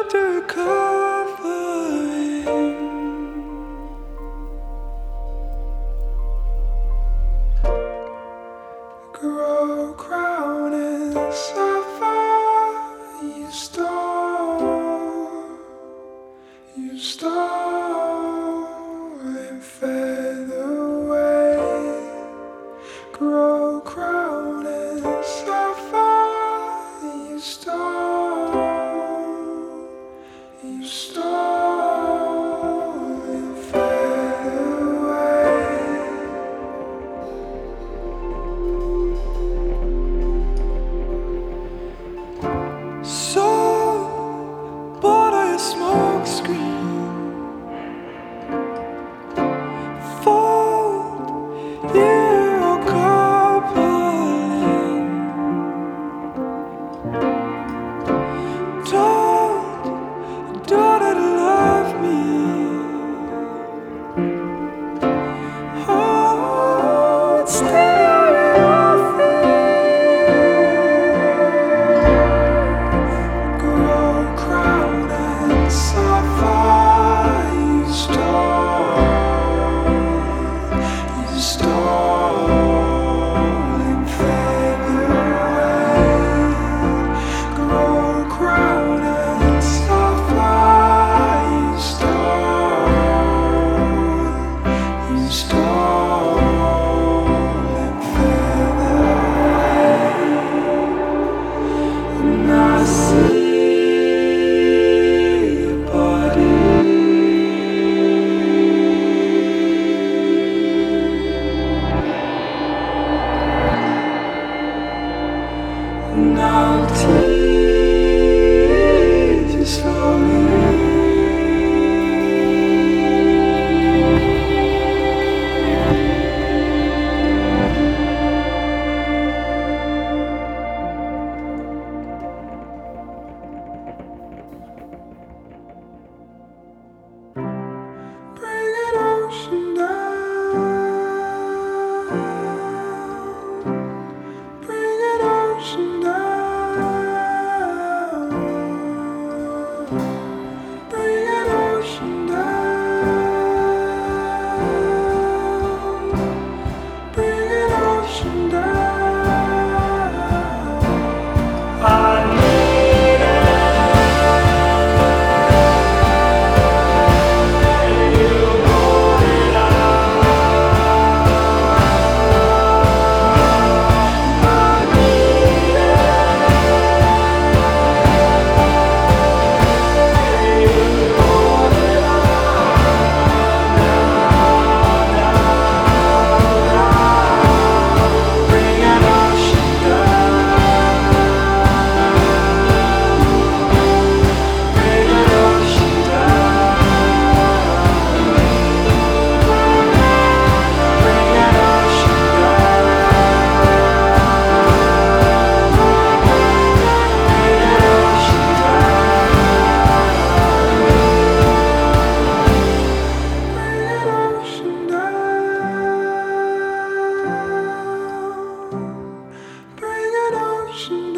under covering. Grow crown and sapphire. You stole and fed away. Grow crown and sapphire. You stole and fed away. So bored of your smoke screen. Fold your coupling. Don't love me. Oh, it's still your face. Grow crown and sapphire. You stole and fed away. Grow crown and sapphire. You stole and fed away. And I see your body. And I'll teach you slowly. Bring an ocean down. Bring an ocean down. Bring an ocean down. Bring an ocean down. I need you hold it out. I need you hold it out. Bring an ocean down. Bring an ocean down. Bring an ocean down. Bring an ocean